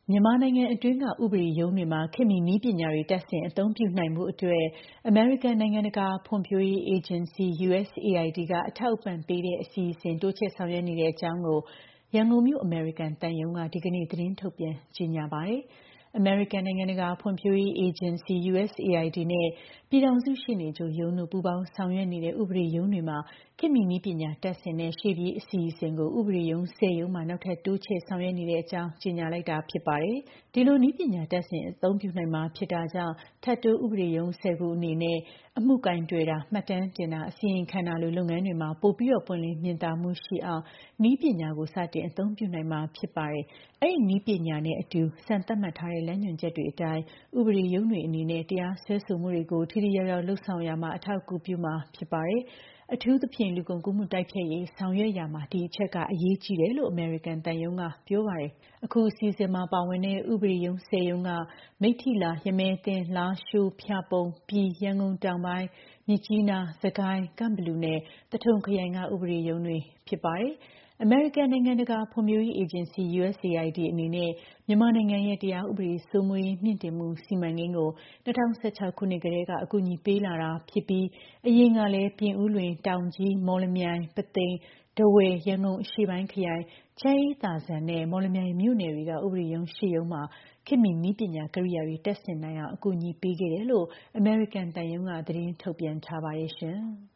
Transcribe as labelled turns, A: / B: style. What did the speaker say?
A: မြန်မာနိုင်ငံအတွင်းက ဥပဒေရုံးတွေမှာ ခေတ်မီနည်းပညာတွေ တပ်ဆင်အသုံးပြုနိုင်ဖို့အတွက် အမေရိကန်နိုင်ငံတကာဖွံ့ဖြိုးရေးအေဂျင်စီ USAID က အထောက်အပံ့ပေးတဲ့ အစီအစဉ် တိုးချဲ့ဆောင်ရွက်နေတဲ့အကြောင်းကို ရန်ကုန်မြို့ အမေရိကန်သံရုံးက ဒီကနေ့ သတင်းထုတ်ပြန်ကြေညာပါတယ်။ အမေရိကန်နိုင်ငံတကာဖွံ့ဖြိုးရေးအေဂျင်စီ USAID နဲ့ ပြည်ထောင်စုရှေ့နေချုပ်ရုံးတို့ ပူးပေါင်းဆောင်ရွက်နေတဲ့ ဥပဒေရုံးတွေမှာ ခေတ်မီနည်းပညာတပ်ဆင်တဲ့ ရှေ့ပြေးအစီအစဉ်ကို ဥပဒေရုံး 10 ရုံးမှာ နောက်ထပ်တိုးချဲ့ဆောင်ရွက်နေတဲ့အကြောင်း ကြေညာလိုက်တာဖြစ်ပါတယ်။ ဒီလိုနည်းပညာတပ်ဆင်အသုံးပြုနိုင်မှာဖြစ်တာကြောင့် ထပ်တိုးဥပဒေရုံး 10 ခုအနေနဲ့ အမှုကိုင်တွယ်တာ၊ မှတ်တမ်းတင်တာ၊ အစီရင်ခံတာလို လုပ်ငန်းတွေမှာ ပိုပြီးပွင့်လင်းမြင်သာမှုရှိအောင် နည်းပညာကို စတင်အသုံးပြုနိုင်မှာဖြစ်ပါတယ်။ အဲဒီနည်းပညာနဲ့အတူ စံသတ်မှတ်ထားတဲ့ လမ်းညွှန်ချက်တွေအတိုင်း ဥပဒေရုံးတွေအနေနဲ့ တရားစွဲဆိုမှုတွေကို ထိထိရောက်ရောက်လုပ်ဆောင်ရာမှာ အထောက်အကူပြုမှာဖြစ်ပါတယ်။ အထူးသဖြင့် လူကုန်ကူးမှုတိုက်ဖျက်ရေးဆောင်ရွက်ရာမှာ ဒီအချက်က အရေးကြီးတယ်လို့ အမေရိကန်သံရုံးက ပြောပါတယ်။ အခုအစီအစဉ်မှာပါဝင်တဲ့ ဥပဒေရုံး 10 ရုံးက မိတ္ထီလာ၊ ရမည်းသင်း၊ လားရှိုး၊ ဖျာပုံ၊ ပြည်၊ ရန်ကုန်တောင်ပိုင်း၊ မြစ်ကြီးနား၊ စစ်ကိုင်း၊ ကန့်ဘလူနဲ့ သထုံခရိုင်က ဥပဒေရုံးတွေဖြစ်ပါတယ်။ အမေရိကန်နိုင်ငံတကာဖွံ့ဖြိုးရေးအေဂျင်စီ USAID အနေနဲ့ မြန်မာနိုင်ငံရဲ့ တရားဥပဒေစိုးမိုးရေးမြှင့်တင်မှုစီမံကိန်းကို ၂၀၁၆ ခုနှစ်ကတည်းက အကူအညီပေးလာတာဖြစ်ပြီး အရင်ကလည်း ပြင်ဦးလွင်၊ တောင်ကြီး၊ မော်လမြိုင်၊ ပုသိမ်၊ ထားဝယ်၊ ရန်ကုန်အရှေ့ပိုင်းခရိုင်၊ ချမ်းအေးသာစံနဲ့ မော်လမြိုင်မြို့နယ်တွေက ဥပဒေရုံး 8 ရုံးမှာ ခေတ်မီနည်းပညာကိရိယာတွေ တပ်ဆင်နိုင်အောင် အကူအညီပေးခဲ့တယ်လို့ အမေရိကန်သံရုံးက သတင်းထုတ်ပြန်ထားပါတယ်ရှင်။